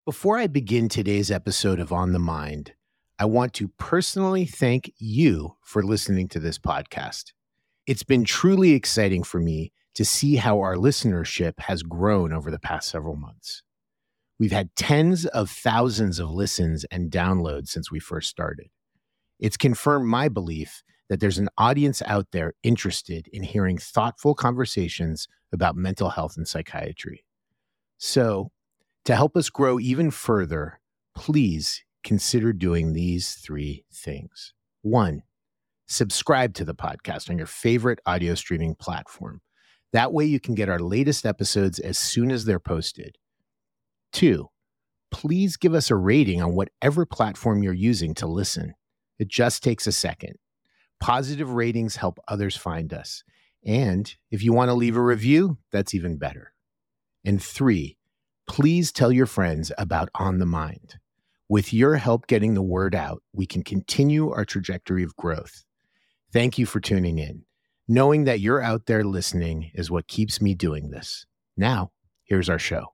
Before I begin today's episode of On the Mind, I want to personally thank you for listening to this podcast. It's been truly exciting for me to see how our listenership has grown over the past several months. We've had tens of thousands of listens and downloads since we first started. It's confirmed my belief that there's an audience out there interested in hearing thoughtful conversations about mental health and psychiatry. So, to help us grow even further, please consider doing these three things. 1, subscribe to the podcast on your favorite audio streaming platform. That way you can get our latest episodes as soon as they're posted. 2, please give us a rating on whatever platform you're using to listen. It just takes a second. Positive ratings help others find us. And if you want to leave a review, that's even better. And 3, please tell your friends about On the Mind. With your help getting the word out, we can continue our trajectory of growth. Thank you for tuning in. Knowing that you're out there listening is what keeps me doing this. Now, here's our show.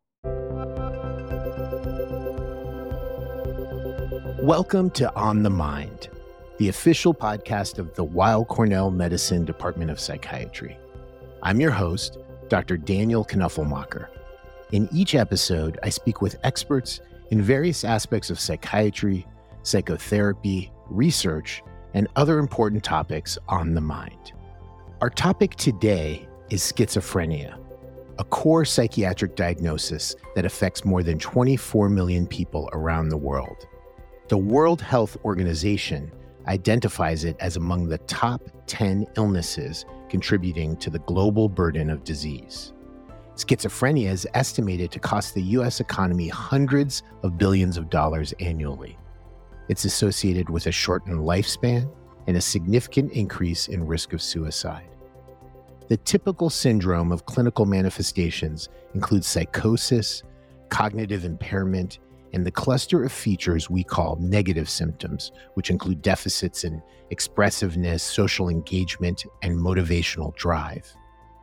Welcome to On the Mind, the official podcast of the Weill Cornell Medicine Department of Psychiatry. I'm your host, Dr. Daniel Knuffelmacher. In each episode, I speak with experts in various aspects of psychiatry, psychotherapy, research, and other important topics on the mind. Our topic today is schizophrenia, a core psychiatric diagnosis that affects more than 24 million people around the world. The World Health Organization identifies it as among the top 10 illnesses contributing to the global burden of disease. Schizophrenia is estimated to cost the U.S. economy hundreds of billions of dollars annually. It's associated with a shortened lifespan and a significant increase in risk of suicide. The typical syndrome of clinical manifestations includes psychosis, cognitive impairment, and the cluster of features we call negative symptoms, which include deficits in expressiveness, social engagement, and motivational drive.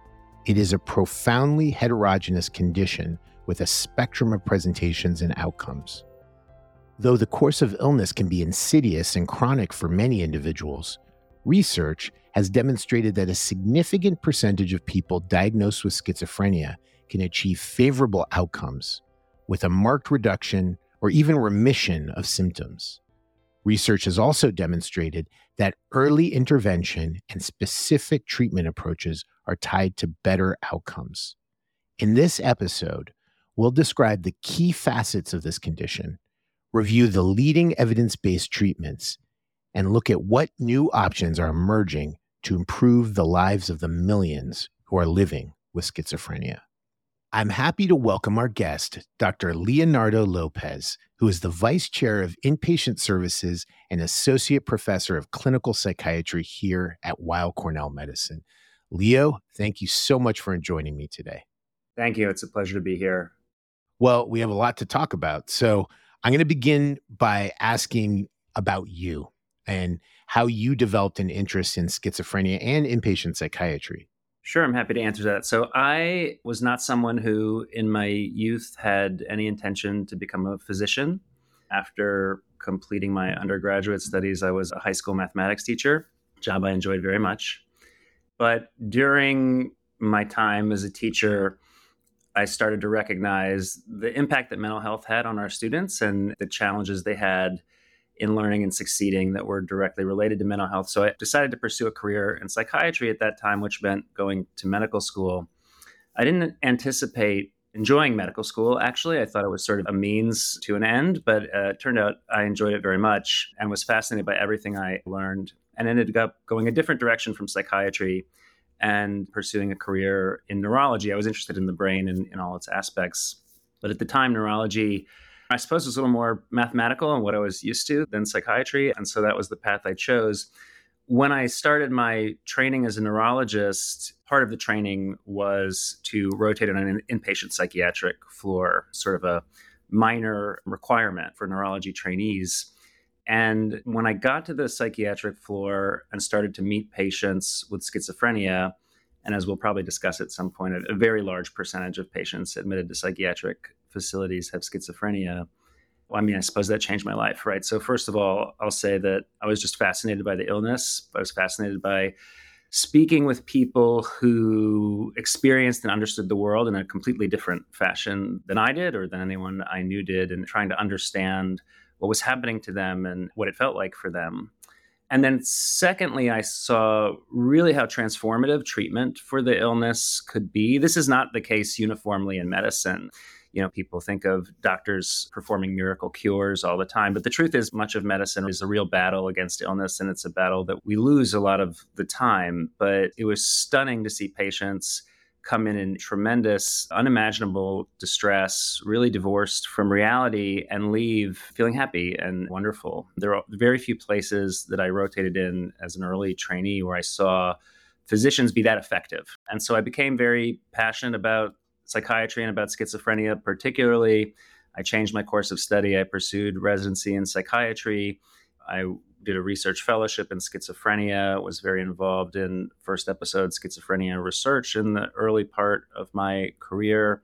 It is a profoundly heterogeneous condition with a spectrum of presentations and outcomes. Though the course of illness can be insidious and chronic for many individuals, research has demonstrated that a significant percentage of people diagnosed with schizophrenia can achieve favorable outcomes with a marked reduction or even remission of symptoms. Research has also demonstrated that early intervention and specific treatment approaches are tied to better outcomes. In this episode, we'll describe the key facets of this condition, review the leading evidence-based treatments, and look at what new options are emerging to improve the lives of the millions who are living with schizophrenia. I'm happy to welcome our guest, Dr. Leonardo Lopez, who is the Vice Chair of Inpatient Services and Associate Professor of Clinical Psychiatry here at Weill Cornell Medicine. Leo, thank you so much for joining me today. Thank you. It's a pleasure to be here. Well, we have a lot to talk about. So I'm going to begin by asking about you and how you developed an interest in schizophrenia and inpatient psychiatry. Sure, I'm happy to answer that. So I was not someone who in my youth had any intention to become a physician. After completing my undergraduate studies, I was a high school mathematics teacher, a job I enjoyed very much. But during my time as a teacher, I started to recognize the impact that mental health had on our students and the challenges they had in learning and succeeding that were directly related to mental health. So I decided to pursue a career in psychiatry at that time, which meant going to medical school. I didn't anticipate enjoying medical school. Actually, I thought it was sort of a means to an end, but it turned out I enjoyed it very much and was fascinated by everything I learned and ended up going a different direction from psychiatry and pursuing a career in neurology. I was interested in the brain in all its aspects. But at the time, neurology, I suppose, was a little more mathematical and what I was used to than psychiatry. And so that was the path I chose. When I started my training as a neurologist, part of the training was to rotate on an inpatient psychiatric floor, sort of a minor requirement for neurology trainees. And when I got to the psychiatric floor and started to meet patients with schizophrenia, and as we'll probably discuss at some point, a very large percentage of patients admitted to psychiatric facilities have schizophrenia. Well, I mean, I suppose that changed my life, right? So first of all, I'll say that I was just fascinated by the illness. I was fascinated by speaking with people who experienced and understood the world in a completely different fashion than I did or than anyone I knew did, and trying to understand what was happening to them and what it felt like for them. And then secondly, I saw really how transformative treatment for the illness could be. This is not the case uniformly in medicine. People think of doctors performing miracle cures all the time. But the truth is, much of medicine is a real battle against illness, and it's a battle that we lose a lot of the time. But it was stunning to see patients come in tremendous, unimaginable distress, really divorced from reality, and leave feeling happy and wonderful. There are very few places that I rotated in as an early trainee where I saw physicians be that effective. And so I became very passionate about psychiatry and about schizophrenia particularly. I changed my course of study. I pursued residency in psychiatry. I did a research fellowship in schizophrenia, was very involved in first episode schizophrenia research in the early part of my career.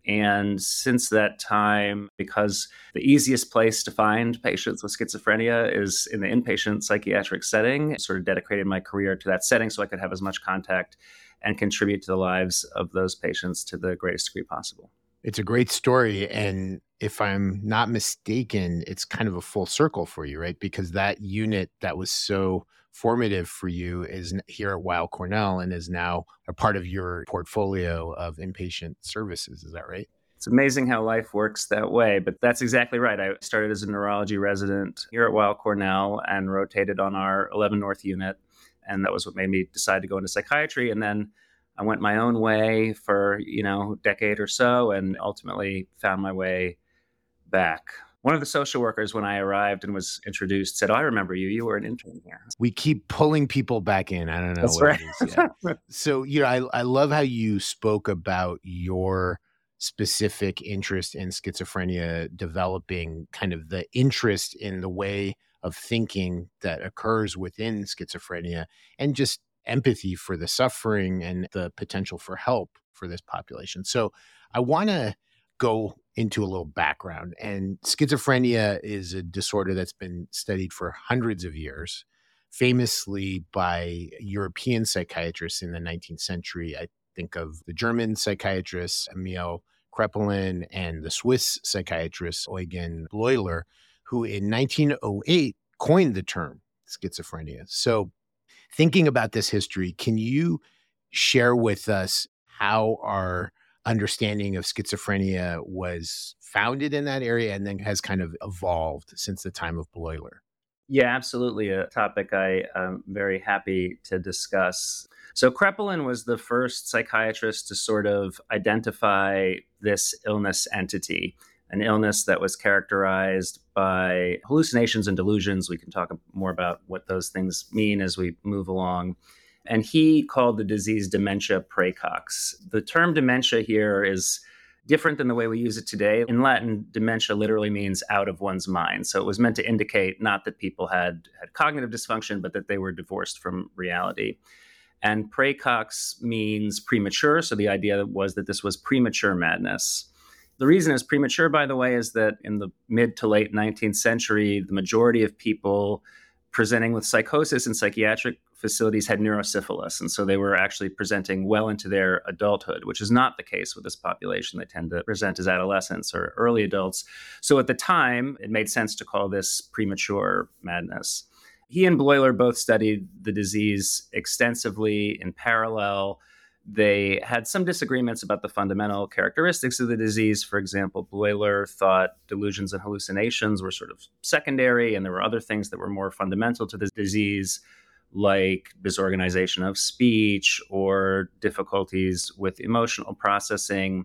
And since that time, because the easiest place to find patients with schizophrenia is in the inpatient psychiatric setting, I sort of dedicated my career to that setting so I could have as much contact and contribute to the lives of those patients to the greatest degree possible. It's a great story. And if I'm not mistaken, it's kind of a full circle for you, right? Because that unit that was so formative for you is here at Weill Cornell and is now a part of your portfolio of inpatient services. Is that right? It's amazing how life works that way, but that's exactly right. I started as a neurology resident here at Weill Cornell and rotated on our 11 North unit. And that was what made me decide to go into psychiatry. And then I went my own way for, a decade or so and ultimately found my way back. One of the social workers, when I arrived and was introduced, said, "Oh, I remember you. You were an intern here." We keep pulling people back in. I don't know That's what right. it is yet. So, I love how you spoke about your specific interest in schizophrenia, developing kind of the interest in the way of thinking that occurs within schizophrenia and just empathy for the suffering and the potential for help for this population. So I want to go into a little background. And schizophrenia is a disorder that's been studied for hundreds of years, famously by European psychiatrists in the 19th century. I think of the German psychiatrist Emil Kraepelin and the Swiss psychiatrist Eugen Bleuler, who in 1908 coined the term schizophrenia. So thinking about this history, can you share with us how our understanding of schizophrenia was founded in that area and then has kind of evolved since the time of Bleuler? Yeah, absolutely. A topic I am very happy to discuss. So Kraepelin was the first psychiatrist to sort of identify this illness entity, an illness that was characterized by hallucinations and delusions. We can talk more about what those things mean as we move along. And he called the disease dementia praecox. The term dementia here is different than the way we use it today. In Latin, dementia literally means out of one's mind. So it was meant to indicate not that people had cognitive dysfunction, but that they were divorced from reality. And praecox means premature. So the idea was that this was premature madness. The reason it's premature, by the way, is that in the mid to late 19th century, the majority of people presenting with psychosis in psychiatric facilities had neurosyphilis. And so they were actually presenting well into their adulthood, which is not the case with this population. They tend to present as adolescents or early adults. So at the time, it made sense to call this premature madness. He and Bleuler both studied the disease extensively in parallel. They had some disagreements about the fundamental characteristics of the disease. For example, Bleuler thought delusions and hallucinations were sort of secondary, and there were other things that were more fundamental to the disease, like disorganization of speech or difficulties with emotional processing.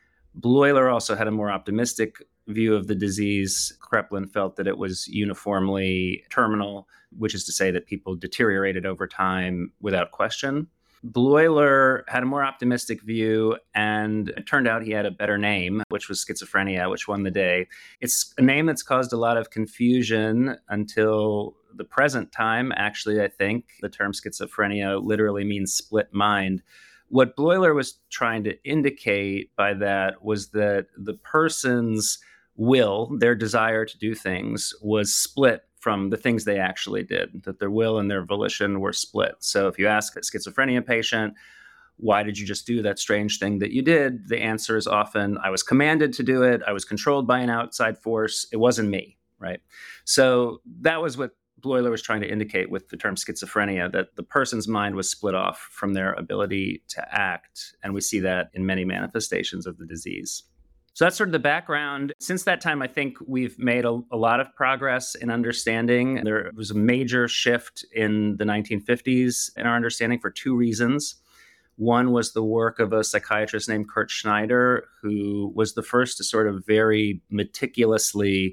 Bleuler also had a more optimistic view of the disease. Kraepelin felt that it was uniformly terminal, which is to say that people deteriorated over time without question. Bleuler had a more optimistic view, and it turned out he had a better name, which was schizophrenia, which won the day. It's a name that's caused a lot of confusion until the present time. Actually, I think the term schizophrenia literally means split mind. What Bleuler was trying to indicate by that was that the person's will, their desire to do things, was split from the things they actually did, that their will and their volition were split. So if you ask a schizophrenia patient, why did you just do that strange thing that you did? The answer is often, I was commanded to do it. I was controlled by an outside force. It wasn't me, right? So that was what Bloiler was trying to indicate with the term schizophrenia, that the person's mind was split off from their ability to act. And we see that in many manifestations of the disease. So that's sort of the background. Since that time, I think we've made a lot of progress in understanding. There was a major shift in the 1950s in our understanding for two reasons. One was the work of a psychiatrist named Kurt Schneider, who was the first to sort of very meticulously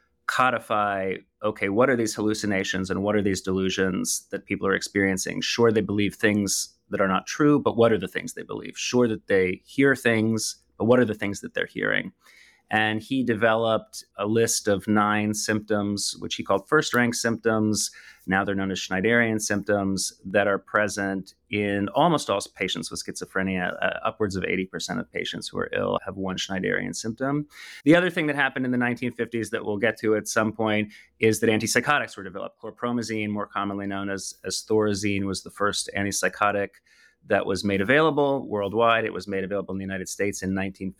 codify, okay, what are these hallucinations and what are these delusions that people are experiencing? Sure, they believe things that are not true, but what are the things they believe? Sure that they hear things, but what are the things that they're hearing? And he developed a list of 9 symptoms, which he called first-rank symptoms. Now they're known as Schneiderian symptoms, that are present in almost all patients with schizophrenia. Upwards of 80% of patients who are ill have one Schneiderian symptom. The other thing that happened in the 1950s that we'll get to at some point is that antipsychotics were developed. Chlorpromazine, more commonly known as Thorazine, was the first antipsychotic that was made available worldwide. It was made available in the United States in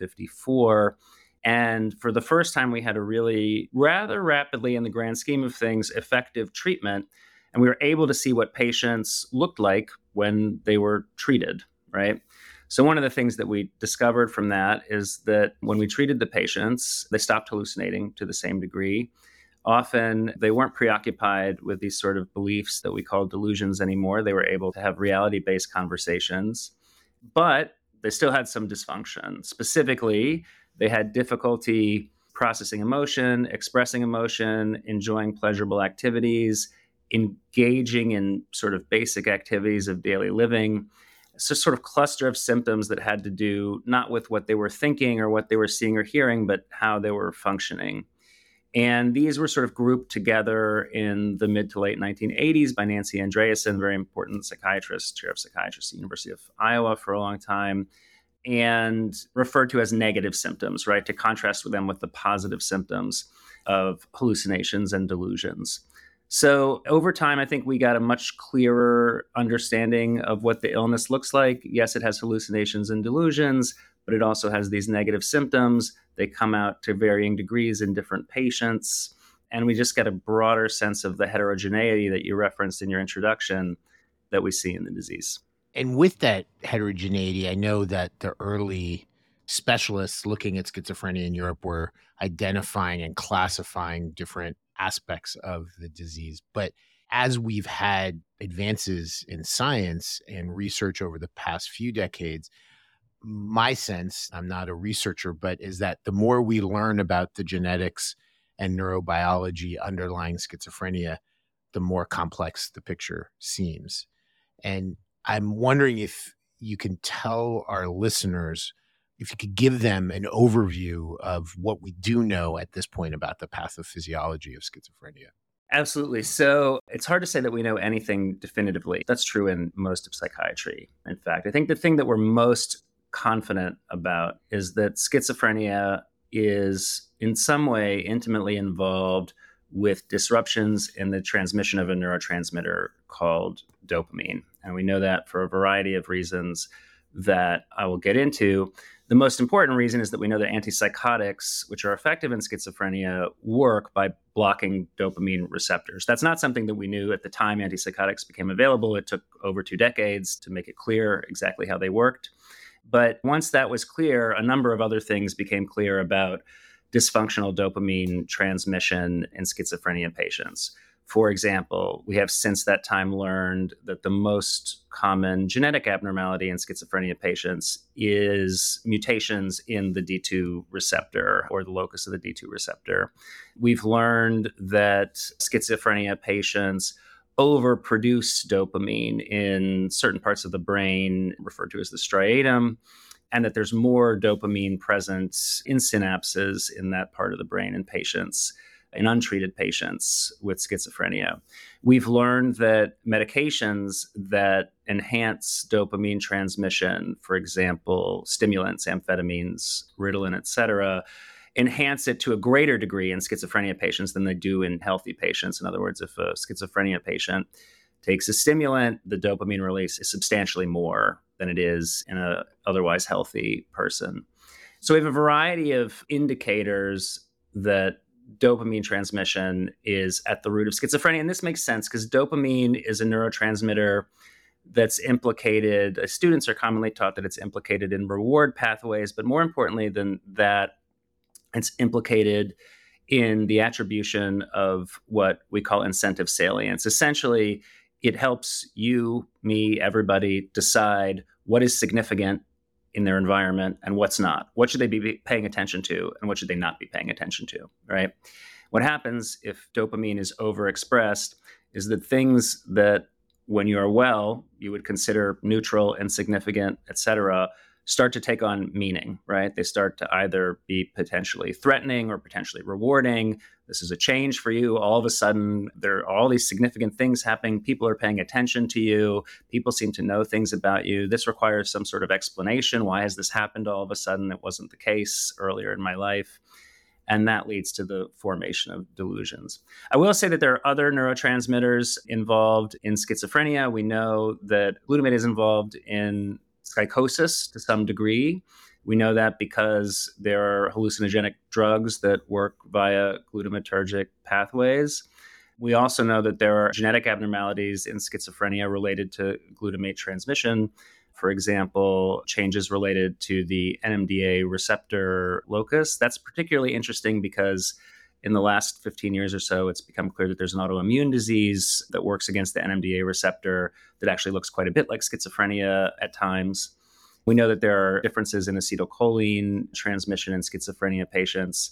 1954. And for the first time, we had a really rather rapidly, in the grand scheme of things, effective treatment. And we were able to see what patients looked like when they were treated, right? So one of the things that we discovered from that is that when we treated the patients, they stopped hallucinating to the same degree. Often they weren't preoccupied with these sort of beliefs that we call delusions anymore. They were able to have reality-based conversations, but they still had some dysfunction. Specifically, they had difficulty processing emotion, expressing emotion, enjoying pleasurable activities, engaging in sort of basic activities of daily living. It's a sort of cluster of symptoms that had to do not with what they were thinking or what they were seeing or hearing, but how they were functioning. And these were sort of grouped together in the mid to late 1980s by Nancy Andreasen, very important psychiatrist, chair of psychiatry at the University of Iowa for a long time, and referred to as negative symptoms, right, to contrast with them with the positive symptoms of hallucinations and delusions. So over time, I think we got a much clearer understanding of what the illness looks like. Yes, it has hallucinations and delusions, but it also has these negative symptoms. They come out to varying degrees in different patients. And we just get a broader sense of the heterogeneity that you referenced in your introduction that we see in the disease. And with that heterogeneity, I know that the early specialists looking at schizophrenia in Europe were identifying and classifying different aspects of the disease. But as we've had advances in science and research over the past few decades, my sense, I'm not a researcher, but is that the more we learn about the genetics and neurobiology underlying schizophrenia, the more complex the picture seems. And I'm wondering if you can tell our listeners, if you could give them an overview of what we do know at this point about the pathophysiology of schizophrenia. Absolutely. So it's hard to say that we know anything definitively. That's true in most of psychiatry. In fact, I think the thing that we're most confident about is that schizophrenia is in some way intimately involved with disruptions in the transmission of a neurotransmitter called dopamine. And we know that for a variety of reasons that I will get into. The most important reason is that we know that antipsychotics, which are effective in schizophrenia, work by blocking dopamine receptors. That's not something that we knew at the time antipsychotics became available. It took over 2 decades to make it clear exactly how they worked. But once that was clear, a number of other things became clear about dysfunctional dopamine transmission in schizophrenia patients. For example, we have since that time learned that the most common genetic abnormality in schizophrenia patients is mutations in the D2 receptor or the locus of the D2 receptor. We've learned that schizophrenia patients overproduce dopamine in certain parts of the brain, referred to as the striatum, and that there's more dopamine present in synapses in that part of the brain in patients, in untreated patients with schizophrenia. We've learned that medications that enhance dopamine transmission, for example, stimulants, amphetamines, Ritalin, et cetera, enhance it to a greater degree in schizophrenia patients than they do in healthy patients. In other words, if a schizophrenia patient takes a stimulant, the dopamine release is substantially more than it is in an otherwise healthy person. So we have a variety of indicators that dopamine transmission is at the root of schizophrenia. And this makes sense because dopamine is a neurotransmitter that's implicated. Students are commonly taught that it's implicated in reward pathways, but more importantly than that, it's implicated in the attribution of what we call incentive salience. Essentially, it helps you, me, everybody decide what is significant in their environment and what's not. What should they be paying attention to and what should they not be paying attention to, right? What happens if dopamine is overexpressed is that things that when you are well, you would consider neutral, insignificant, et cetera, start to take on meaning, right? They start to either be potentially threatening or potentially rewarding. This is a change for you. All of a sudden, there are all these significant things happening. People are paying attention to you. People seem to know things about you. This requires some sort of explanation. Why has this happened all of a sudden? It wasn't the case earlier in my life. And that leads to the formation of delusions. I will say that there are other neurotransmitters involved in schizophrenia. We know that glutamate is involved in psychosis to some degree. We know that because there are hallucinogenic drugs that work via glutamatergic pathways. We also know that there are genetic abnormalities in schizophrenia related to glutamate transmission. For example, changes related to the NMDA receptor locus. That's particularly interesting because in the last 15 years or so, it's become clear that there's an autoimmune disease that works against the NMDA receptor that actually looks quite a bit like schizophrenia at times. We know that there are differences in acetylcholine transmission in schizophrenia patients.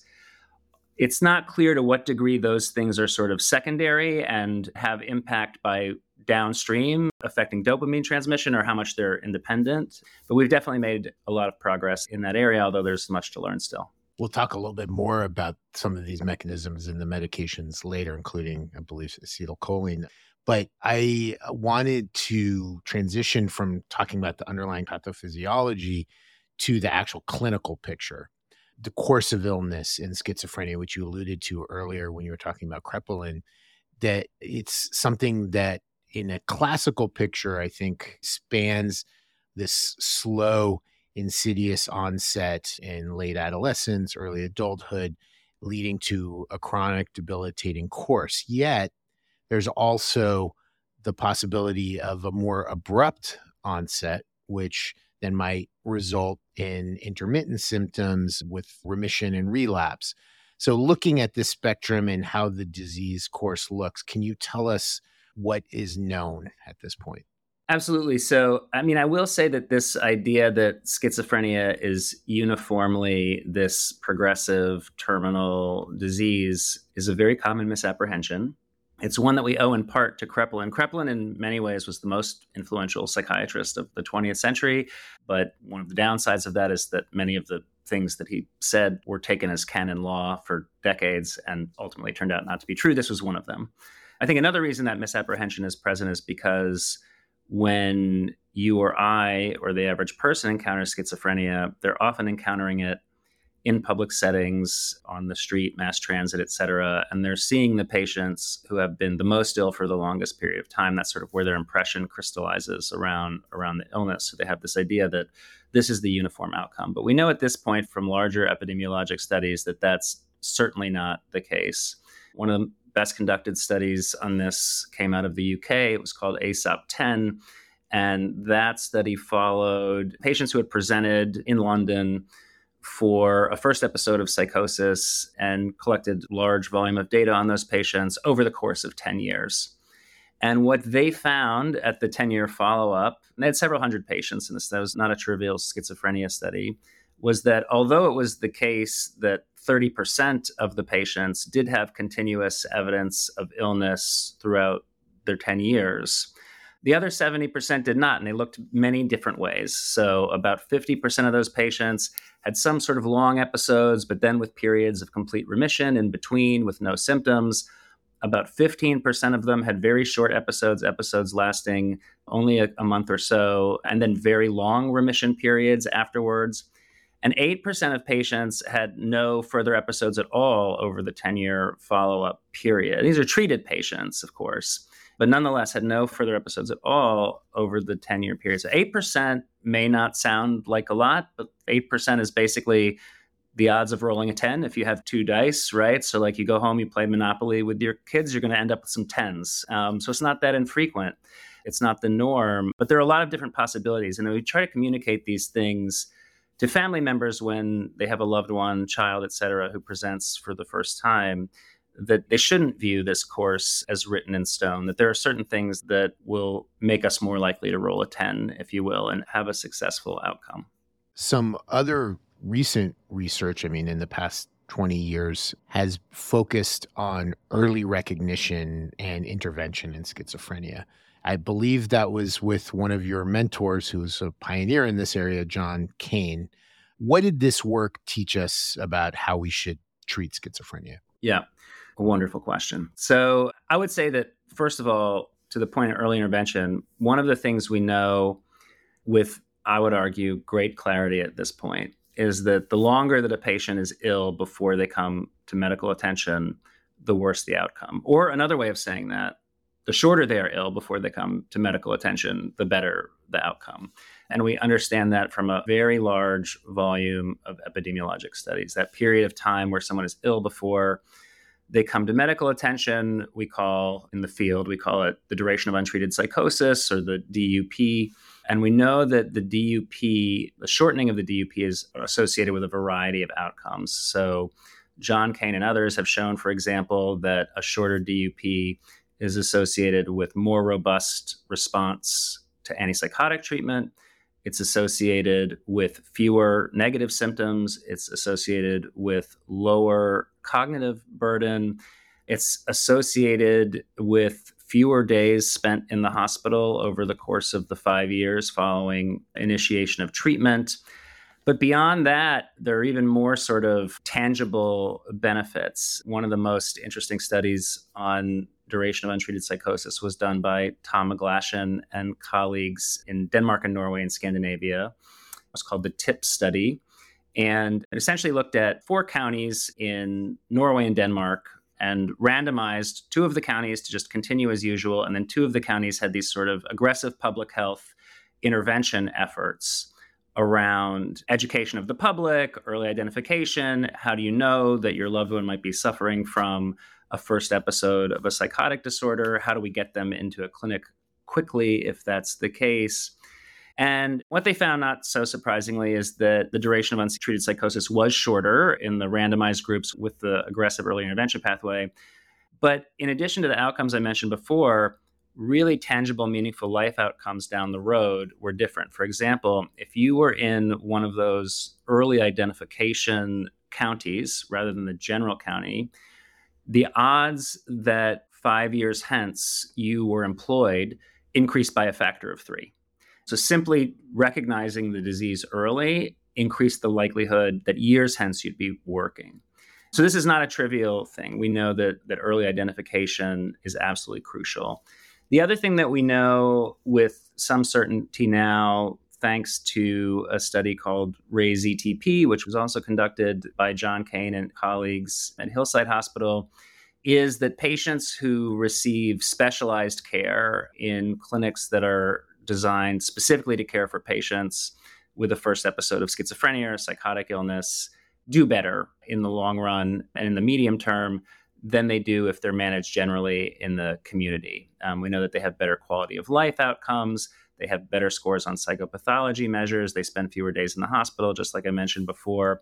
It's not clear to what degree those things are sort of secondary and have impact by downstream affecting dopamine transmission or how much they're independent. But we've definitely made a lot of progress in that area, although there's much to learn still. We'll talk a little bit more about some of these mechanisms in the medications later, including, I believe, acetylcholine. But I wanted to transition from talking about the underlying pathophysiology to the actual clinical picture. The course of illness in schizophrenia, which you alluded to earlier when you were talking about Kreppelin, that it's something that in a classical picture, I think spans this slow, insidious onset in late adolescence, early adulthood, leading to a chronic debilitating course. Yet there's also the possibility of a more abrupt onset, which then might result in intermittent symptoms with remission and relapse. So looking at this spectrum and how the disease course looks, can you tell us what is known at this point? Absolutely. So, I will say that this idea that schizophrenia is uniformly this progressive terminal disease is a very common misapprehension. It's one that we owe in part to Kreppelin. Kreppelin, in many ways, was the most influential psychiatrist of the 20th century. But one of the downsides of that is that many of the things that he said were taken as canon law for decades and ultimately turned out not to be true. This was one of them. I think another reason that misapprehension is present is because when you or I or the average person encounters schizophrenia, they're often encountering it in public settings, on the street, mass transit, et cetera, and they're seeing the patients who have been the most ill for the longest period of time. That's sort of where their impression crystallizes around the illness. So they have this idea that this is the uniform outcome. But we know at this point from larger epidemiologic studies that that's certainly not the case. One of the best conducted studies on this came out of the UK. It was called ASOP-10. And that study followed patients who had presented in London for a first episode of psychosis and collected large volume of data on those patients over the course of 10 years. And what they found at the 10-year follow-up, and they had several hundred patients in this, that was not a trivial schizophrenia study, was that although it was the case that 30% of the patients did have continuous evidence of illness throughout their 10 years, the other 70% did not, and they looked many different ways. So about 50% of those patients had some sort of long episodes, but then with periods of complete remission in between with no symptoms. About 15% of them had very short episodes lasting only a month or so, and then very long remission periods afterwards. And 8% of patients had no further episodes at all over the 10-year follow-up period. These are treated patients, of course, but nonetheless had no further episodes at all over the 10-year period. So 8% may not sound like a lot, but 8% is basically the odds of rolling a 10 if you have two dice, right? So like you go home, you play Monopoly with your kids, you're going to end up with some 10s. So it's not that infrequent. It's not the norm, but there are a lot of different possibilities. And we try to communicate these things to family members when they have a loved one, child, et cetera, who presents for the first time, that they shouldn't view this course as written in stone, that there are certain things that will make us more likely to roll a 10, if you will, and have a successful outcome. Some other recent research, in the past 20 years, has focused on early recognition and intervention in schizophrenia. I believe that was with one of your mentors who's a pioneer in this area, John Kane. What did this work teach us about how we should treat schizophrenia? Yeah, a wonderful question. So I would say that, first of all, to the point of early intervention, one of the things we know with, I would argue, great clarity at this point is that the longer that a patient is ill before they come to medical attention, the worse the outcome. Or another way of saying that, the shorter they are ill before they come to medical attention, the better the outcome. And we understand that from a very large volume of epidemiologic studies. That period of time where someone is ill before they come to medical attention, we call in the field, we call it the duration of untreated psychosis, or the DUP. And we know that the DUP, the shortening of the DUP, is associated with a variety of outcomes. So John Kane and others have shown, for example, that a shorter DUP is associated with more robust response to antipsychotic treatment. It's associated with fewer negative symptoms. It's associated with lower cognitive burden. It's associated with fewer days spent in the hospital over the course of the 5 years following initiation of treatment. But beyond that, there are even more sort of tangible benefits. One of the most interesting studies on duration of untreated psychosis was done by Tom McGlashan and colleagues in Denmark and Norway and Scandinavia. It was called the TIP study. And it essentially looked at 4 counties in Norway and Denmark and randomized 2 of the counties to just continue as usual. And then 2 of the counties had these sort of aggressive public health intervention efforts around education of the public, early identification. How do you know that your loved one might be suffering from a first episode of a psychotic disorder? How do we get them into a clinic quickly if that's the case? And what they found, not so surprisingly, is that the duration of untreated psychosis was shorter in the randomized groups with the aggressive early intervention pathway. But in addition to the outcomes I mentioned before, really tangible, meaningful life outcomes down the road were different. For example, if you were in one of those early identification counties rather than the general county, the odds that 5 years hence you were employed increased by a factor of 3. So simply recognizing the disease early increased the likelihood that years hence you'd be working. So this is not a trivial thing. We know that early identification is absolutely crucial. The other thing that we know with some certainty now, thanks to a study called RAISE-ETP, which was also conducted by John Kane and colleagues at Hillside Hospital, is that patients who receive specialized care in clinics that are designed specifically to care for patients with a first episode of schizophrenia or psychotic illness do better in the long run and in the medium term than they do if they're managed generally in the community. We know that they have better quality of life outcomes. They have better scores on psychopathology measures. They spend fewer days in the hospital, just like I mentioned before.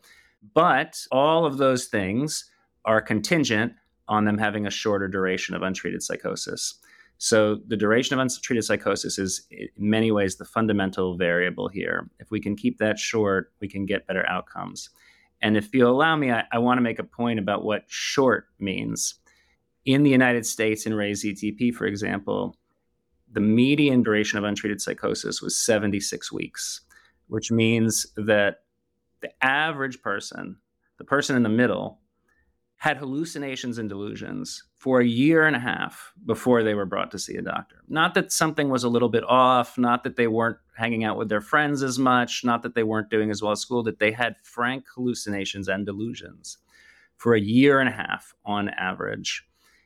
But all of those things are contingent on them having a shorter duration of untreated psychosis. So the duration of untreated psychosis is in many ways the fundamental variable here. If we can keep that short, we can get better outcomes. And if you'll allow me, I want to make a point about what short means. In the United States, in RAISE-ETP, for example, the median duration of untreated psychosis was 76 weeks, which means that the average person, the person in the middle, had hallucinations and delusions for a year and a half before they were brought to see a doctor. Not that something was a little bit off, not that they weren't hanging out with their friends as much, not that they weren't doing as well at school, that they had frank hallucinations and delusions for a year and a half on average.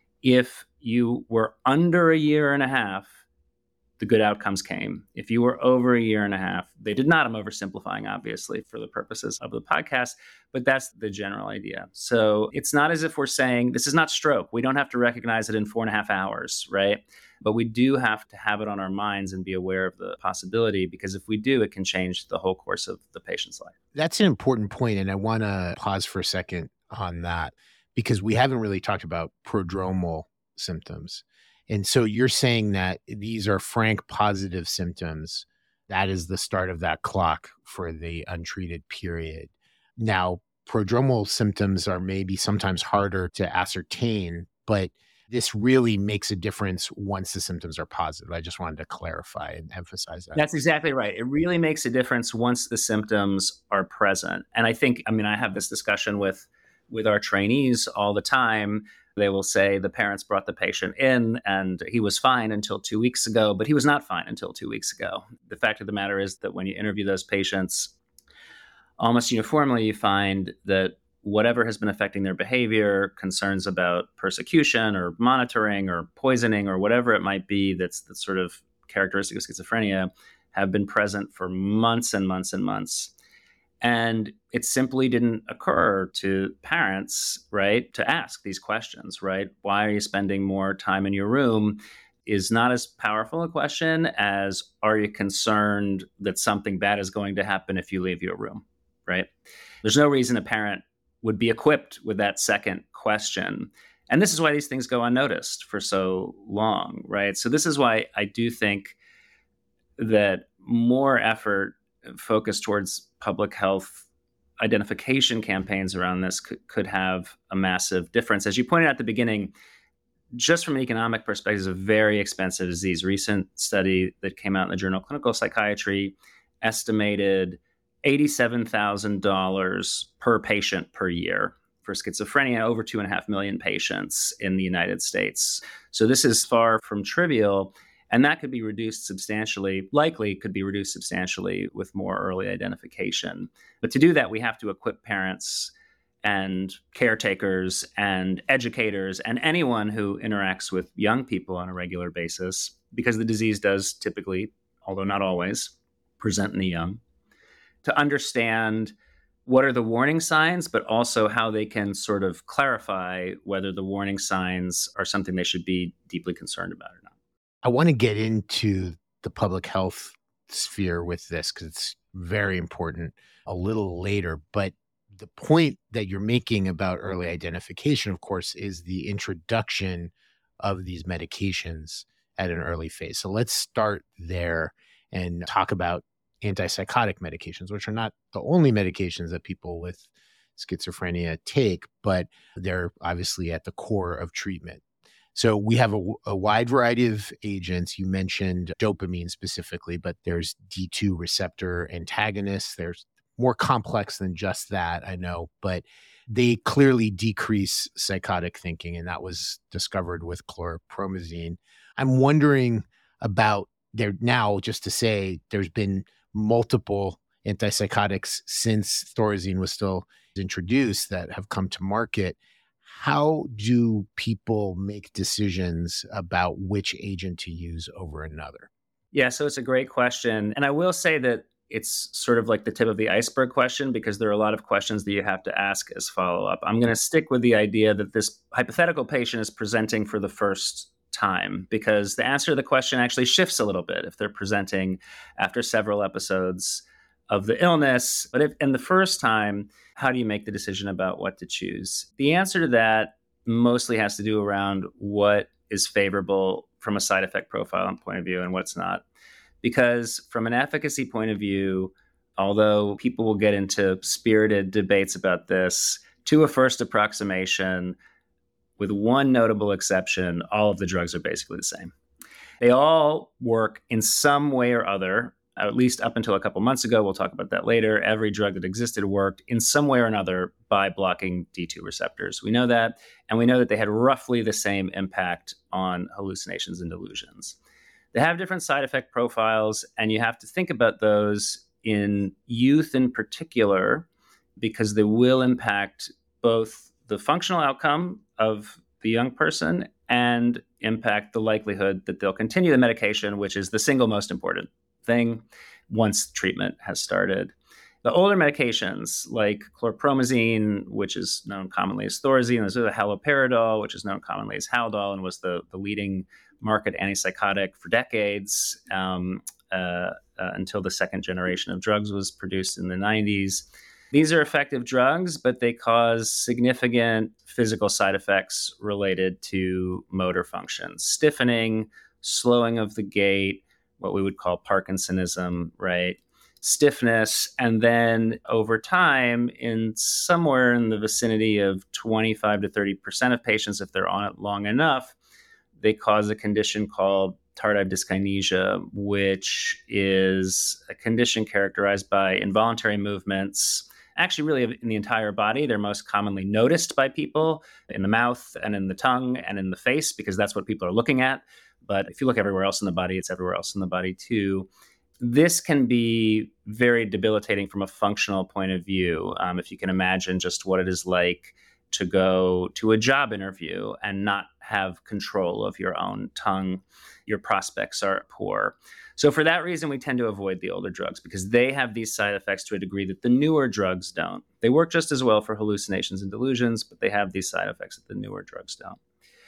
If you were under a year and a half, the good outcomes came. If you were over a year and a half, they did not. I'm oversimplifying, obviously, for the purposes of the podcast, but that's the general idea. So it's not as if we're saying this is not stroke. We don't have to recognize it in 4.5 hours, right? But we do have to have it on our minds and be aware of the possibility, because if we do, it can change the whole course of the patient's life. That's an important point, and I want to pause for a second on that, because we haven't really talked about prodromal symptoms. And so you're saying that these are frank positive symptoms. That is the start of that clock for the untreated period. Now, prodromal symptoms are maybe sometimes harder to ascertain, but this really makes a difference once the symptoms are positive. I just wanted to clarify and emphasize that. That's exactly right. It really makes a difference once the symptoms are present. And I think, I have this discussion with our trainees all the time. They will say the parents brought the patient in and he was fine until 2 weeks ago, but he was not fine until 2 weeks ago. The fact of the matter is that when you interview those patients, almost uniformly you find that whatever has been affecting their behavior, concerns about persecution or monitoring or poisoning or whatever it might be that's sort of characteristic of schizophrenia, have been present for months and months and months. And it simply didn't occur to parents, right, to ask these questions, right? Why are you spending more time in your room? Is not as powerful a question as, are you concerned that something bad is going to happen if you leave your room, right? There's no reason a parent would be equipped with that second question. And this is why these things go unnoticed for so long, right? So this is why I do think that more effort focused towards public health identification campaigns around this could have a massive difference. As you pointed out at the beginning, just from an economic perspective, it's a very expensive disease. Recent study that came out in the journal Clinical Psychiatry estimated $87,000 per patient per year for schizophrenia, over 2.5 million patients in the United States. So this is far from trivial. And that could be reduced substantially, likely could be reduced substantially with more early identification. But to do that, we have to equip parents and caretakers and educators and anyone who interacts with young people on a regular basis, because the disease does typically, although not always, present in the young, to understand what are the warning signs, but also how they can sort of clarify whether the warning signs are something they should be deeply concerned about or not. I want to get into the public health sphere with this because it's very important a little later. But the point that you're making about early identification, of course, is the introduction of these medications at an early phase. So let's start there and talk about antipsychotic medications, which are not the only medications that people with schizophrenia take, but they're obviously at the core of treatment. So we have a wide variety of agents. You mentioned dopamine specifically, but there's D2 receptor antagonists. There's more complex than just that, I know, but they clearly decrease psychotic thinking, and that was discovered with chlorpromazine. I'm wondering about there now, just to say there's been multiple antipsychotics since Thorazine was still introduced that have come to market. How do people make decisions about which agent to use over another? Yeah, so it's a great question. And I will say that it's sort of like the tip of the iceberg question, because there are a lot of questions that you have to ask as follow-up. I'm going to stick with the idea that this hypothetical patient is presenting for the first time, because the answer to the question actually shifts a little bit if they're presenting after several episodes of the illness. But if in the first time, how do you make the decision about what to choose? The answer to that mostly has to do around what is favorable from a side effect profile point of view and what's not. Because from an efficacy point of view, although people will get into spirited debates about this, to a first approximation, with one notable exception, all of the drugs are basically the same. They all work in some way or other, at least up until a couple months ago. We'll talk about that later. Every drug that existed worked in some way or another by blocking D2 receptors. We know that, and we know that they had roughly the same impact on hallucinations and delusions. They have different side effect profiles, and you have to think about those in youth in particular, because they will impact both the functional outcome of the young person and impact the likelihood that they'll continue the medication, which is the single most important thing once treatment has started. The older medications like chlorpromazine, which is known commonly as Thorazine, there's haloperidol, which is known commonly as Haldol and was the leading market antipsychotic for decades until the second generation of drugs was produced in the 90s. These are effective drugs, but they cause significant physical side effects related to motor function, stiffening, slowing of the gait, what we would call Parkinsonism, right? Stiffness, and then over time, in somewhere in the vicinity of 25 to 30% of patients, if they're on it long enough, they cause a condition called tardive dyskinesia, which is a condition characterized by involuntary movements, actually really in the entire body. They're most commonly noticed by people in the mouth and in the tongue and in the face, because that's what people are looking at. But if you look everywhere else in the body, it's everywhere else in the body too. This can be very debilitating from a functional point of view. If you can imagine just what it is like to go to a job interview and not have control of your own tongue, your prospects are poor. So for that reason, we tend to avoid the older drugs because they have these side effects to a degree that the newer drugs don't. They work just as well for hallucinations and delusions, but they have these side effects that the newer drugs don't.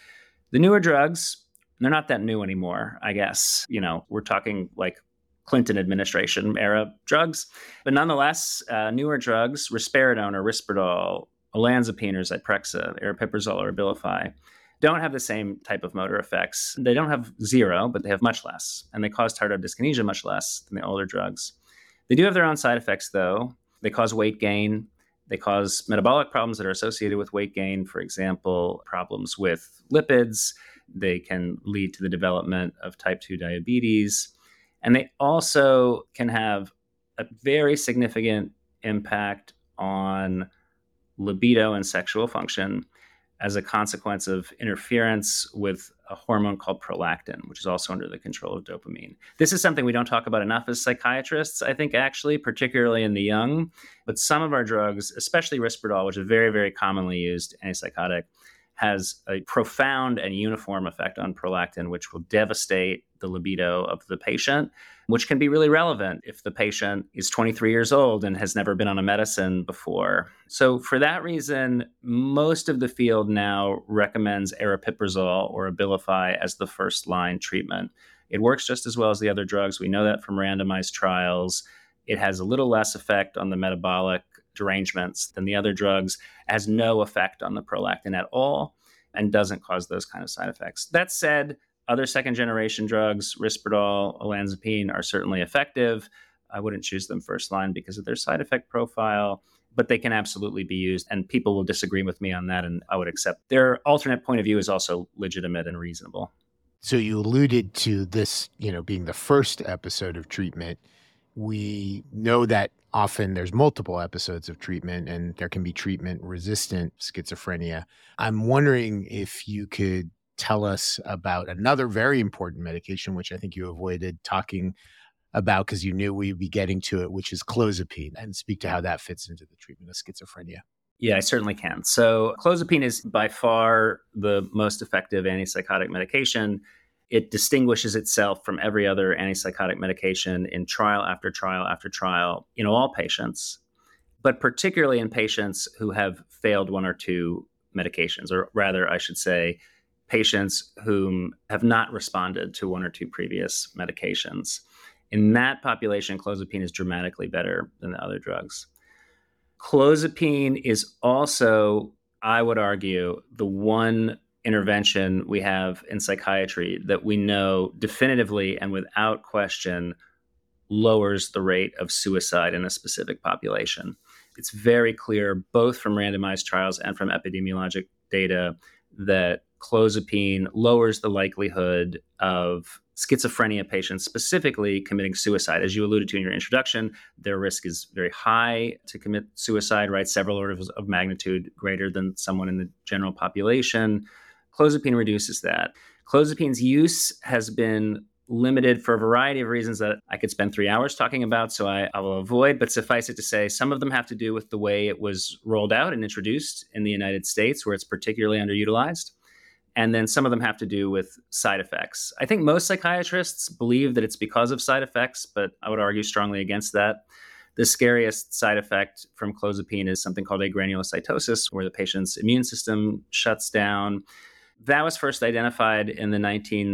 The newer drugs, they're not that new anymore, I guess. We're talking like Clinton administration era drugs. But nonetheless, newer drugs, risperidone or Risperdal, olanzapine or Zyprexa, aripiprazole or Abilify, don't have the same type of motor effects. They don't have zero, but they have much less. And they cause tardive dyskinesia much less than the older drugs. They do have their own side effects, though. They cause weight gain. They cause metabolic problems that are associated with weight gain. For example, problems with lipids. They can lead to the development of type 2 diabetes. And they also can have a very significant impact on libido and sexual function as a consequence of interference with a hormone called prolactin, which is also under the control of dopamine. This is something we don't talk about enough as psychiatrists, I think, actually, particularly in the young. But some of our drugs, especially Risperdal, which is a very, very commonly used antipsychotic, has a profound and uniform effect on prolactin, which will devastate the libido of the patient, which can be really relevant if the patient is 23 years old and has never been on a medicine before. So for that reason, most of the field now recommends aripiprazole or Abilify as the first-line treatment. It works just as well as the other drugs. We know that from randomized trials. It has a little less effect on the metabolic derangements than the other drugs, has no effect on the prolactin at all, and doesn't cause those kind of side effects. That said, other second-generation drugs, Risperdal, olanzapine, are certainly effective. I wouldn't choose them first line because of their side effect profile, but they can absolutely be used, and people will disagree with me on that, and I would accept their alternate point of view is also legitimate and reasonable. So you alluded to this, being the first episode of treatment. We know that often there's multiple episodes of treatment and there can be treatment-resistant schizophrenia. I'm wondering if you could tell us about another very important medication, which I think you avoided talking about because you knew we'd be getting to it, which is clozapine, and speak to how that fits into the treatment of schizophrenia. Yeah, I certainly can. So clozapine is by far the most effective antipsychotic medication. It distinguishes itself from every other antipsychotic medication in trial after trial after trial in all patients, but particularly in patients who have failed one or two medications, or rather, I should say, patients whom have not responded to one or two previous medications. In that population, clozapine is dramatically better than the other drugs. Clozapine is also, I would argue, the one intervention we have in psychiatry that we know definitively and without question lowers the rate of suicide in a specific population. It's very clear, both from randomized trials and from epidemiologic data, that clozapine lowers the likelihood of schizophrenia patients specifically committing suicide. As you alluded to in your introduction, their risk is very high to commit suicide, right? Several orders of magnitude greater than someone in the general population. Clozapine reduces that. Clozapine's use has been limited for a variety of reasons that I could spend 3 hours talking about, so I will avoid. But suffice it to say, some of them have to do with the way it was rolled out and introduced in the United States, where it's particularly underutilized. And then some of them have to do with side effects. I think most psychiatrists believe that it's because of side effects, but I would argue strongly against that. The scariest side effect from clozapine is something called agranulocytosis, where the patient's immune system shuts down. That was first identified in the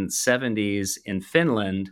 1970s in Finland.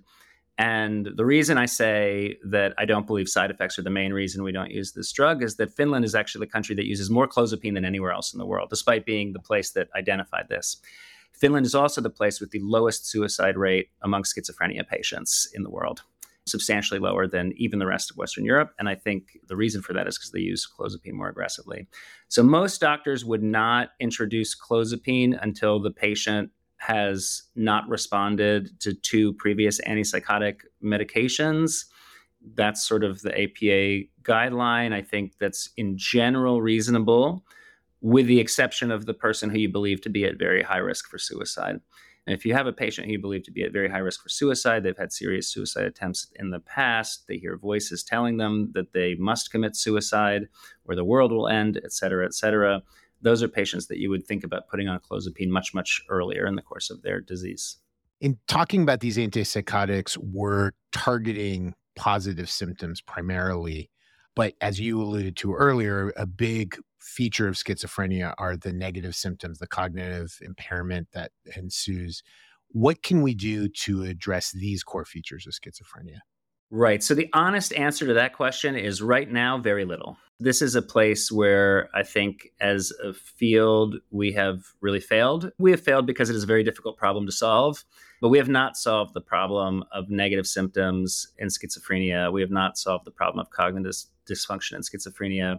And the reason I say that I don't believe side effects are the main reason we don't use this drug is that Finland is actually the country that uses more clozapine than anywhere else in the world, despite being the place that identified this. Finland is also the place with the lowest suicide rate among schizophrenia patients in the world, substantially lower than even the rest of Western Europe. And I think the reason for that is because they use clozapine more aggressively. So most doctors would not introduce clozapine until the patient has not responded to 2 previous antipsychotic medications. That's sort of the APA guideline. I think that's in general reasonable, with the exception of the person who you believe to be at very high risk for suicide. And if you have a patient who you believe to be at very high risk for suicide, they've had serious suicide attempts in the past, they hear voices telling them that they must commit suicide or the world will end, et cetera, those are patients that you would think about putting on clozapine much, much earlier in the course of their disease. In talking about these antipsychotics, we're targeting positive symptoms primarily. But as you alluded to earlier, a big feature of schizophrenia are the negative symptoms, the cognitive impairment that ensues. What can we do to address these core features of schizophrenia? Right. So the honest answer to that question is right now, very little. This is a place where I think as a field, we have really failed. We have failed because it is a very difficult problem to solve, but we have not solved the problem of negative symptoms in schizophrenia. We have not solved the problem of cognitive dysfunction in schizophrenia.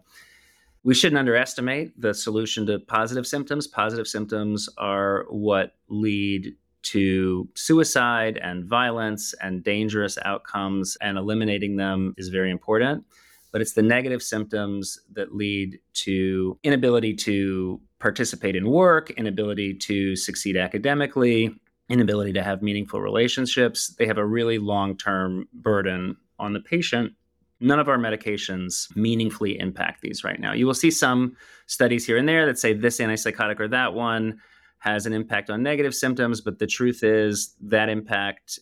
We shouldn't underestimate the solution to positive symptoms. Positive symptoms are what lead to suicide and violence and dangerous outcomes, and eliminating them is very important. But it's the negative symptoms that lead to inability to participate in work, inability to succeed academically, inability to have meaningful relationships. They have a really long-term burden on the patient. None of our medications meaningfully impact these right now. You will see some studies here and there that say this antipsychotic or that one has an impact on negative symptoms, but the truth is that impact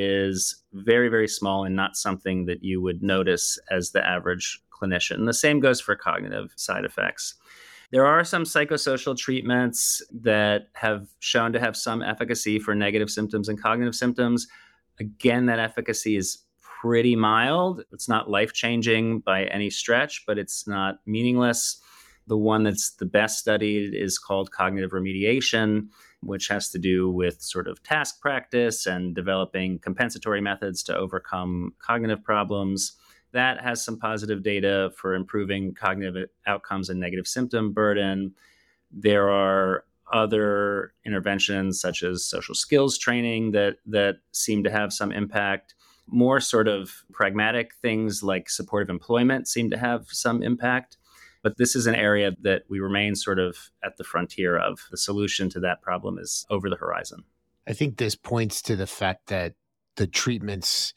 is very, very small and not something that you would notice as the average clinician. The same goes for cognitive side effects. There are some psychosocial treatments that have shown to have some efficacy for negative symptoms and cognitive symptoms. Again, that efficacy is pretty mild. It's not life-changing by any stretch, but it's not meaningless. The one that's the best studied is called cognitive remediation, which has to do with sort of task practice and developing compensatory methods to overcome cognitive problems. That has some positive data for improving cognitive outcomes and negative symptom burden. There are other interventions such as social skills training that seem to have some impact. More sort of pragmatic things like supportive employment seem to have some impact. But this is an area that we remain sort of at the frontier of. The solution to that problem is over the horizon. I think this points to the fact that the treatments,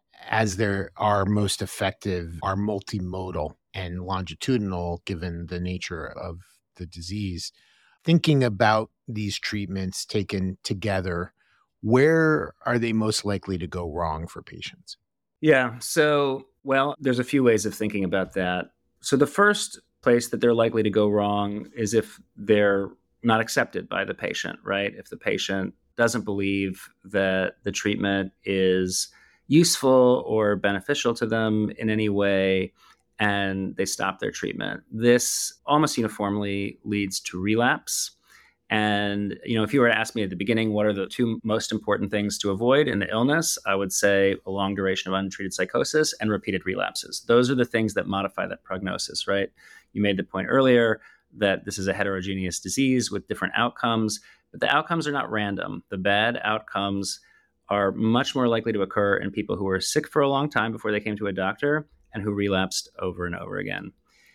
as they are most effective, are multimodal and longitudinal given the nature of the disease. Thinking about these treatments taken together, where are they most likely to go wrong for patients? Yeah, so, well, there's a few ways of thinking about that. So the first place that they're likely to go wrong is if they're not accepted by the patient, right? If the patient doesn't believe that the treatment is useful or beneficial to them in any way, and they stop their treatment. This almost uniformly leads to relapse. And, if you were to ask me at the beginning, what are the 2 most important things to avoid in the illness? I would say a long duration of untreated psychosis and repeated relapses. Those are the things that modify that prognosis, right? You made the point earlier that this is a heterogeneous disease with different outcomes, but the outcomes are not random. The bad outcomes are much more likely to occur in people who were sick for a long time before they came to a doctor and who relapsed over and over again.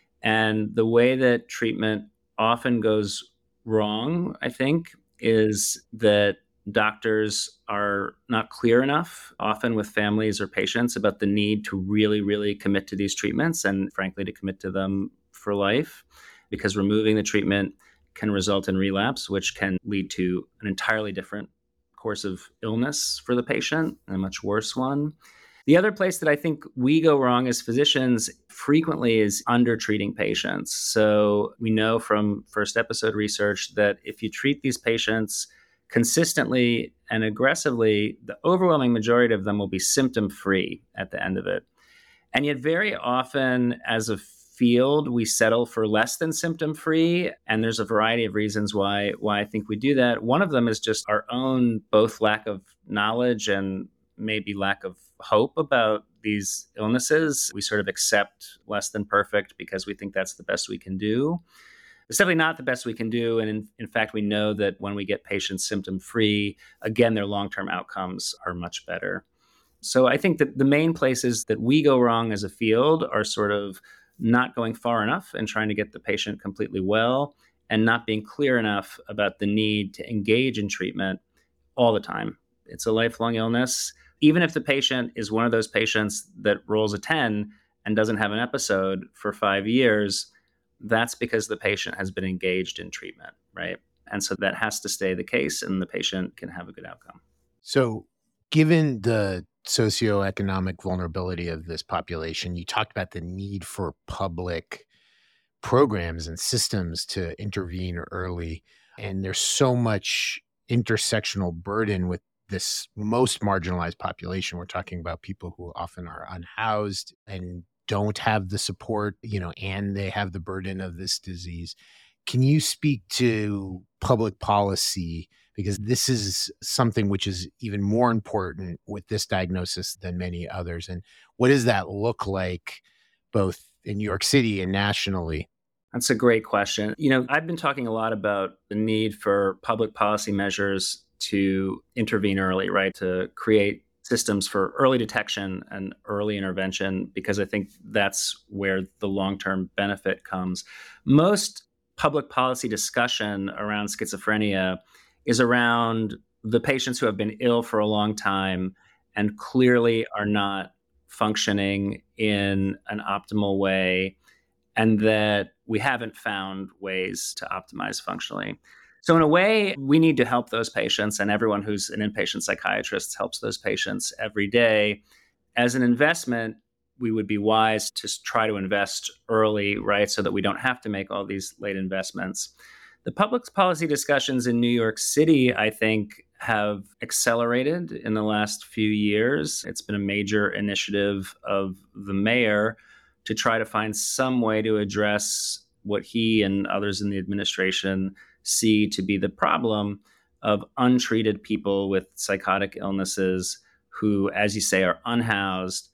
And the way that treatment often goes wrong, I think, is that doctors are not clear enough, often with families or patients, about the need to really, really commit to these treatments and, frankly, to commit to them for life, because removing the treatment can result in relapse, which can lead to an entirely different course of illness for the patient, and a much worse one. The other place that I think we go wrong as physicians frequently is undertreating patients. So we know from first episode research that if you treat these patients consistently and aggressively, the overwhelming majority of them will be symptom-free at the end of it. And yet very often as a field, we settle for less than symptom-free. And there's a variety of reasons why I think we do that. One of them is just our own both lack of knowledge and maybe lack of hope about these illnesses. We sort of accept less than perfect because we think that's the best we can do. It's definitely not the best we can do. And in fact, we know that when we get patients symptom-free, again, their long-term outcomes are much better. So I think that the main places that we go wrong as a field are sort of not going far enough and trying to get the patient completely well, and not being clear enough about the need to engage in treatment all the time. It's a lifelong illness. Even if the patient is one of those patients that rolls a 10 and doesn't have an episode for 5 years, that's because the patient has been engaged in treatment, right? And so that has to stay the case, and the patient can have a good outcome. So given the socioeconomic vulnerability of this population, you talked about the need for public programs and systems to intervene early. And there's so much intersectional burden with this most marginalized population. We're talking about people who often are unhoused and don't have the support, and they have the burden of this disease. Can you speak to public policy? Because this is something which is even more important with this diagnosis than many others. And what does that look like both in New York City and nationally? That's a great question. I've been talking a lot about the need for public policy measures to intervene early, right? To create systems for early detection and early intervention, because I think that's where the long-term benefit comes. Most public policy discussion around schizophrenia is around the patients who have been ill for a long time and clearly are not functioning in an optimal way, and that we haven't found ways to optimize functionally. So in a way, we need to help those patients, and everyone who's an inpatient psychiatrist helps those patients every day. As an investment, we would be wise to try to invest early, right, so that we don't have to make all these late investments. The public policy discussions in New York City, I think, have accelerated in the last few years. It's been a major initiative of the mayor to try to find some way to address what he and others in the administration see to be the problem of untreated people with psychotic illnesses who, as you say, are unhoused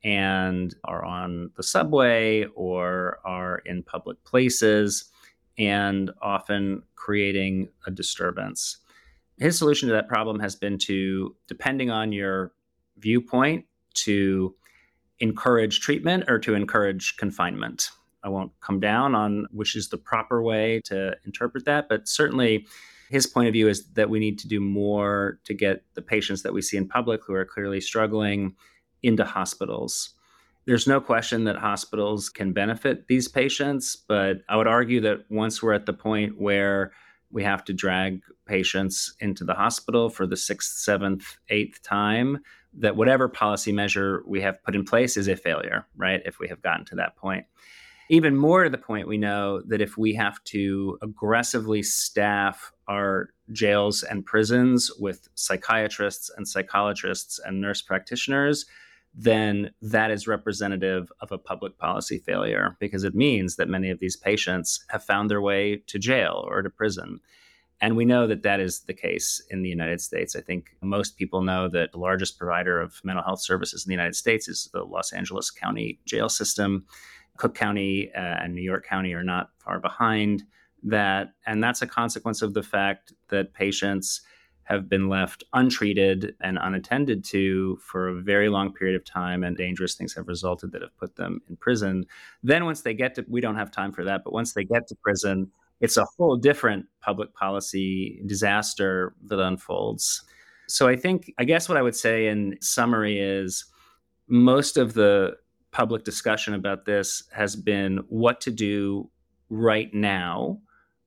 and are on the subway or are in public places and often creating a disturbance. His solution to that problem has been to, depending on your viewpoint, to encourage treatment or to encourage confinement. I won't come down on which is the proper way to interpret that, but certainly his point of view is that we need to do more to get the patients that we see in public who are clearly struggling into hospitals. There's no question that hospitals can benefit these patients, but I would argue that once we're at the point where we have to drag patients into the hospital for the 6th, 7th, 8th time, that whatever policy measure we have put in place is a failure, right? If we have gotten to that point. Even more to the point, we know that if we have to aggressively staff our jails and prisons with psychiatrists and psychologists and nurse practitioners, then that is representative of a public policy failure, because it means that many of these patients have found their way to jail or to prison. And we know that that is the case in the United States. I think most people know that the largest provider of mental health services in the United States is the Los Angeles County jail system. Cook County and New York County are not far behind that. And that's a consequence of the fact that patients have been left untreated and unattended to for a very long period of time, and dangerous things have resulted that have put them in prison. Then once they get to, we don't have time for that, but once they get to prison, it's a whole different public policy disaster that unfolds. So I guess what I would say in summary is most of the public discussion about this has been what to do right now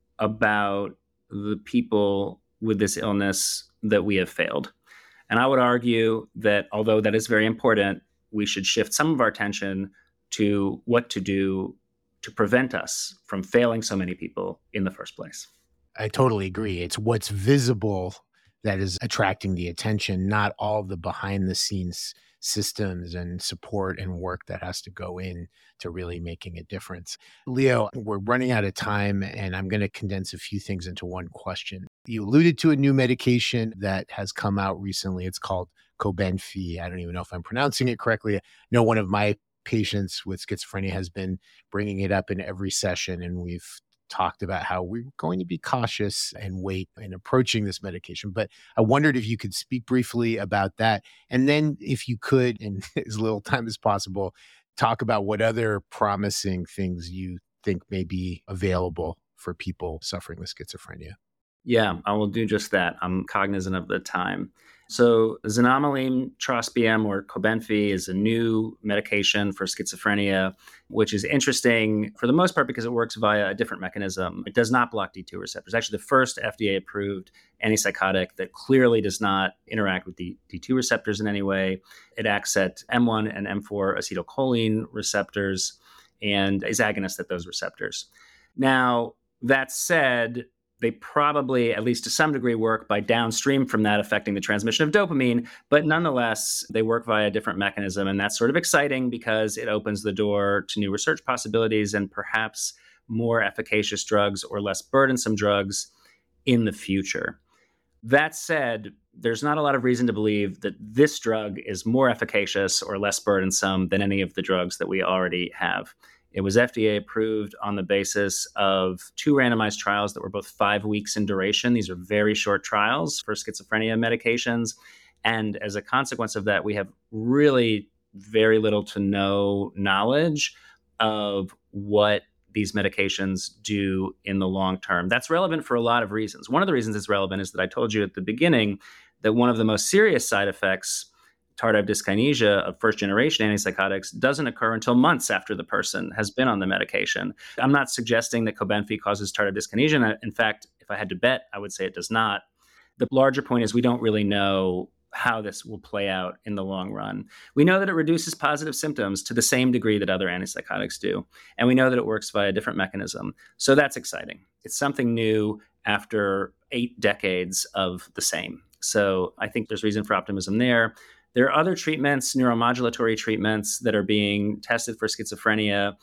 about the people with this illness that we have failed. And I would argue that although that is very important, we should shift some of our attention to what to do to prevent us from failing so many people in the first place. I totally agree. It's what's visible that is attracting the attention, not all the behind the scenes systems and support and work that has to go in to really making a difference. Leo, we're running out of time, and I'm going to condense a few things into one question. You alluded to a new medication that has come out recently. It's called Cobenfy. I don't even know if I'm pronouncing it correctly. I know one of my patients with schizophrenia has been bringing it up in every session, and we've talked about how we're going to be cautious and wait in approaching this medication. But I wondered if you could speak briefly about that. And then if you could, in as little time as possible, talk about what other promising things you think may be available for people suffering with schizophrenia. Yeah, I will do just that. I'm cognizant of the time. So xanomeline trospium, or Cobenfy, is a new medication for schizophrenia, which is interesting for the most part because it works via a different mechanism. It does not block D2 receptors. Actually, the first FDA-approved antipsychotic that clearly does not interact with the D2 receptors in any way. It acts at M1 and M4 acetylcholine receptors and is agonist at those receptors. Now, that said, they probably, at least to some degree, work by downstream from that affecting the transmission of dopamine, but nonetheless, they work via a different mechanism. And that's sort of exciting because it opens the door to new research possibilities and perhaps more efficacious drugs or less burdensome drugs in the future. That said, there's not a lot of reason to believe that this drug is more efficacious or less burdensome than any of the drugs that we already have. It was FDA approved on the basis of 2 randomized trials that were both 5 weeks in duration. These are very short trials for schizophrenia medications. And as a consequence of that, we have really very little to no knowledge of what these medications do in the long term. That's relevant for a lot of reasons. One of the reasons it's relevant is that I told you at the beginning that one of the most serious side effects, tardive dyskinesia, of first-generation antipsychotics, doesn't occur until months after the person has been on the medication. I'm not suggesting that Cobenfy causes tardive dyskinesia. In fact, if I had to bet, I would say it does not. The larger point is we don't really know how this will play out in the long run. We know that it reduces positive symptoms to the same degree that other antipsychotics do, and we know that it works via a different mechanism. So that's exciting. It's something new after 8 decades of the same. So I think there's reason for optimism there. There are other treatments, neuromodulatory treatments, that are being tested for schizophrenia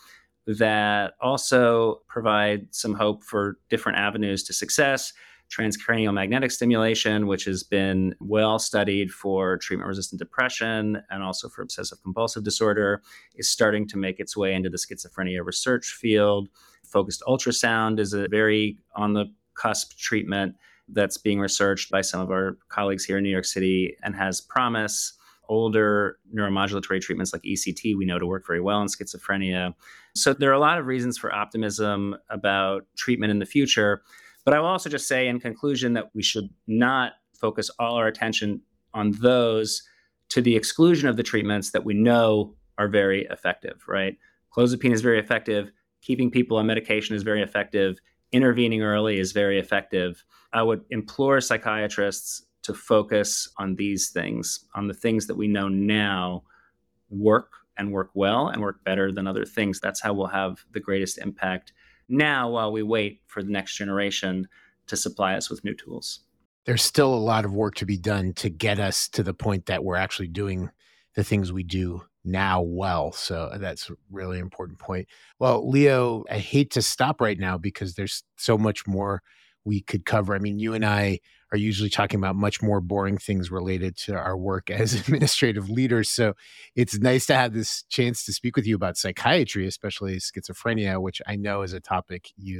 that also provide some hope for different avenues to success. Transcranial magnetic stimulation, which has been well studied for treatment-resistant depression and also for obsessive-compulsive disorder, is starting to make its way into the schizophrenia research field. Focused ultrasound is a very on-the-cusp treatment that's being researched by some of our colleagues here in New York City and has promise. Older neuromodulatory treatments like ECT we know to work very well in schizophrenia. So there are a lot of reasons for optimism about treatment in the future. But I will also just say in conclusion that we should not focus all our attention on those to the exclusion of the treatments that we know are very effective, right? Clozapine is very effective. Keeping people on medication is very effective. Intervening early is very effective. I would implore psychiatrists to focus on these things, on the things that we know now work and work well and work better than other things. That's how we'll have the greatest impact now while we wait for the next generation to supply us with new tools. There's still a lot of work to be done to get us to the point that we're actually doing the things we do now well. So that's a really important point. Well, Leo, I hate to stop right now because there's so much more we could cover. I mean, you and I are usually talking about much more boring things related to our work as administrative leaders. So it's nice to have this chance to speak with you about psychiatry, especially schizophrenia, which I know is a topic you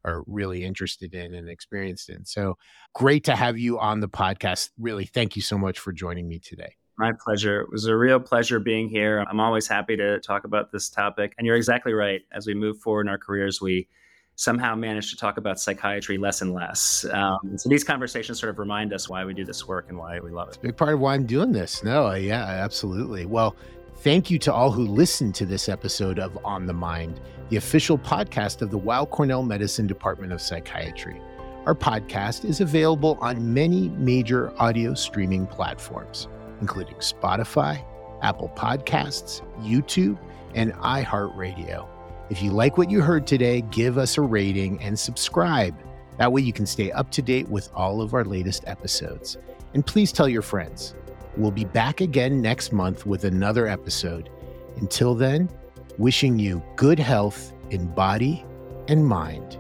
are really interested in and experienced in. So great to have you on the podcast. Really, thank you so much for joining me today. My pleasure. It was a real pleasure being here. I'm always happy to talk about this topic. And you're exactly right. As we move forward in our careers, we somehow manage to talk about psychiatry less and less. So these conversations sort of remind us why we do this work and why we love it. Big part of why I'm doing this. No, yeah, absolutely. Well, thank you to all who listened to this episode of On the Mind, the official podcast of the Weill Cornell Medicine Department of Psychiatry. Our podcast is available on many major audio streaming platforms, including Spotify, Apple Podcasts, YouTube, and iHeartRadio. If you like what you heard today, give us a rating and subscribe. That way you can stay up to date with all of our latest episodes. And please tell your friends. We'll be back again next month with another episode. Until then, wishing you good health in body and mind.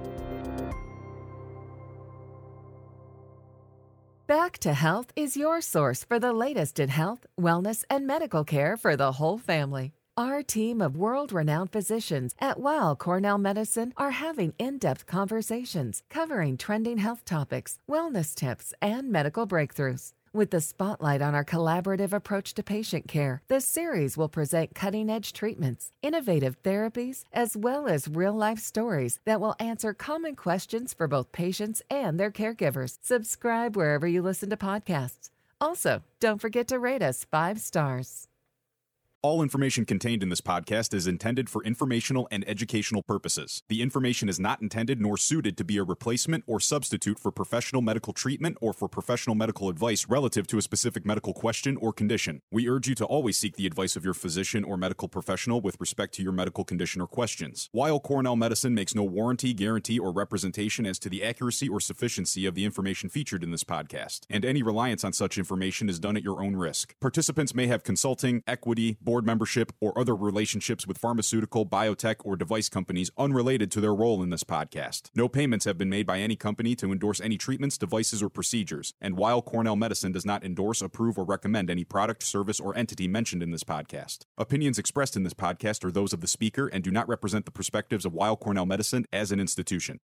Back to Health is your source for the latest in health, wellness, and medical care for the whole family. Our team of world-renowned physicians at Weill Cornell Medicine are having in-depth conversations covering trending health topics, wellness tips, and medical breakthroughs. With the spotlight on our collaborative approach to patient care, the series will present cutting-edge treatments, innovative therapies, as well as real-life stories that will answer common questions for both patients and their caregivers. Subscribe wherever you listen to podcasts. Also, don't forget to rate us 5 stars. All information contained in this podcast is intended for informational and educational purposes. The information is not intended nor suited to be a replacement or substitute for professional medical treatment or for professional medical advice relative to a specific medical question or condition. We urge you to always seek the advice of your physician or medical professional with respect to your medical condition or questions. Weill Cornell Medicine makes no warranty, guarantee, or representation as to the accuracy or sufficiency of the information featured in this podcast, and any reliance on such information is done at your own risk. Participants may have consulting, equity, board membership, or other relationships with pharmaceutical, biotech, or device companies unrelated to their role in this podcast. No payments have been made by any company to endorse any treatments, devices, or procedures, and Weill Cornell Medicine does not endorse, approve, or recommend any product, service, or entity mentioned in this podcast. Opinions expressed in this podcast are those of the speaker and do not represent the perspectives of Weill Cornell Medicine as an institution.